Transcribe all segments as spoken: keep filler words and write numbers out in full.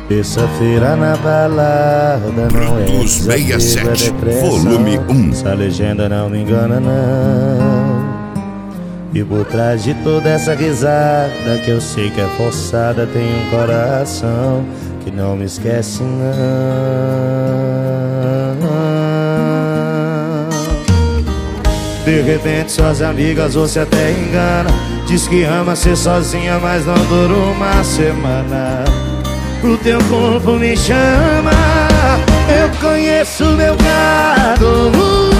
Terça-feira na balada não é desapego, é depressão. Volume um. Essa legenda não me engana não. E por trás de toda essa risada que eu sei que é forçada, tem um coração que não me esquece não. De repente suas amigas você até engana, diz que ama ser sozinha, mas não dura uma semana. O teu corpo me chama, eu conheço meu gado.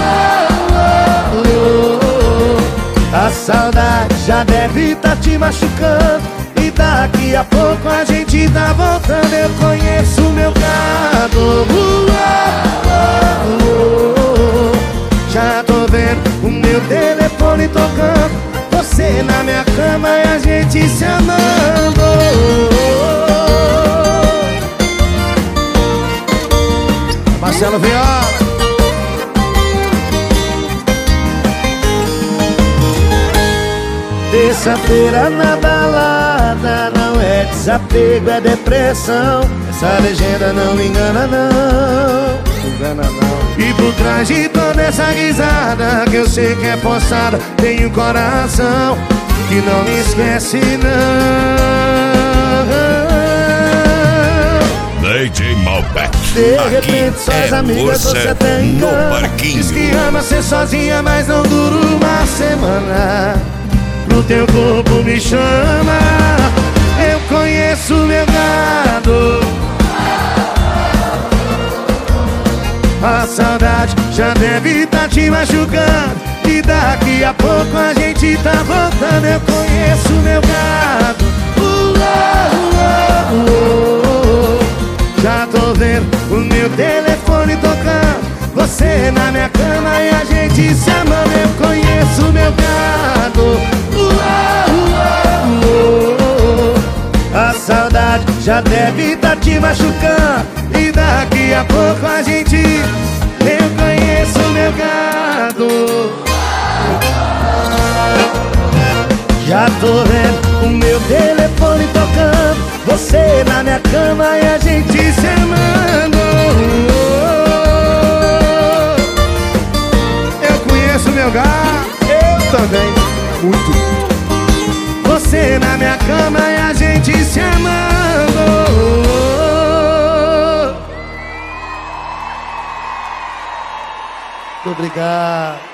A saudade já deve tá te machucando, e daqui a pouco a gente tá voltando. Eu conheço meu gado. Já tô vendo o meu telefone tocando, você na minha cama e a gente se amando. Marcelo Viola. Terça-feira na balada não é desapego, é depressão. Essa legenda não me engana não, engana não. E por trás de toda essa risada que eu sei que é forçada, tem um coração que não me esquece não. D J Malbec. De repente suas é amigas você até engana, diz que ama ser sozinha, mas não dura uma semana. O teu corpo me chama, eu conheço meu gado. A saudade já deve tá te machucando, e daqui a pouco a gente tá voltando. Eu conheço meu gado. uh, uh, uh, uh. Já tô vendo o meu telefone tocando, você na minha cama e a gente se amando. Eu conheço meu gado. A saudade já deve tá te machucando, e daqui a pouco a gente... Eu conheço meu gado. Já tô vendo o meu telefone tocando, você na minha cama e a gente se amando. Eu conheço meu gado. Eu também. Muito. Você na minha cama e a gente se amando. Muito obrigado.